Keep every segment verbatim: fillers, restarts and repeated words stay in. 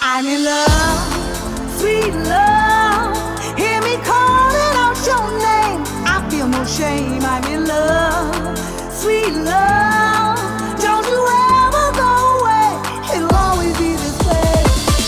I'm in love, sweet love. Hear me calling out your name. I feel no shame. I'm in love, sweet love. Don't you ever go away. It'll always be this way.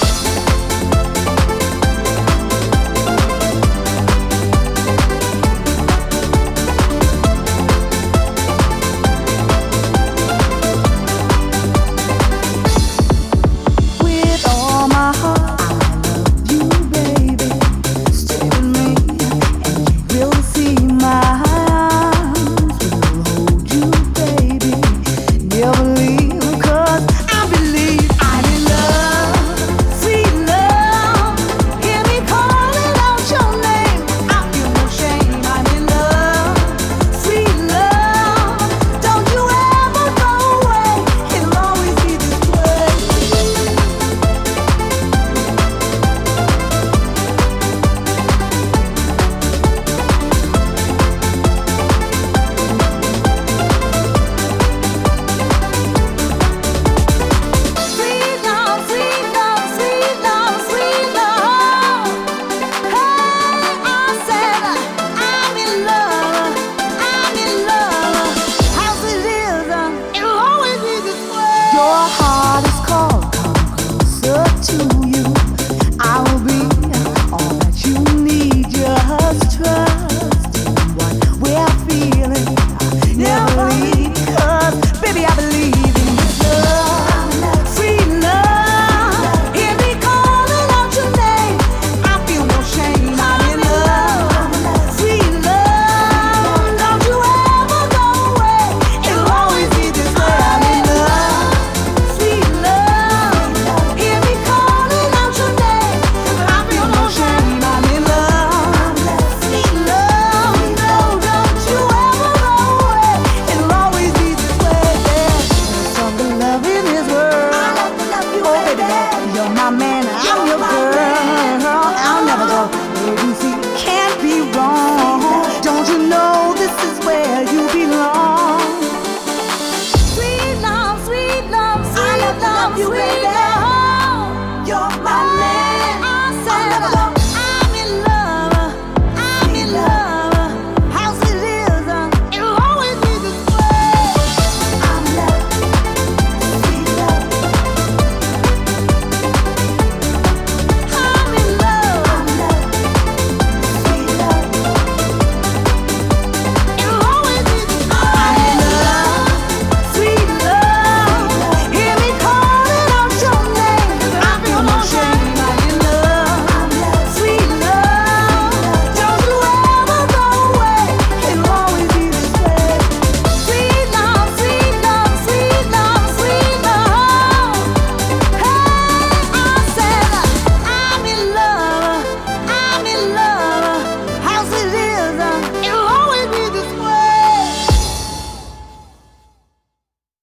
With all my heart, I love you, baby. Stay with me, and you will see my arms will hold you, baby. Never leave, 'cause I believe I'm in love, sweet love. Hear me calling out your name. I feel no shame. I'm in love, sweet love. Don't you ever go away. It'll always be this way. Sweet love, sweet love, sweet love, sweet love. Hey, I said I'm in love, I'm in love. How's it is? It'll always be this way. Your heart is cold, come closer to you. I will be all that you need. Just trust in what we're feeling. Never leave, 'cause baby I believe in love, sweet love. Hear me calling out your name. I feel no shame. I'm in love, sweet love. Don't you ever go away. It'll always be this way. I'm in love, sweet love. Hear me calling out your name. I feel no shame. I'm in love, sweet love. No, don't you ever go away. It'll always be this way. There's something love in this world. Oh baby, you're my man. I'm your girl.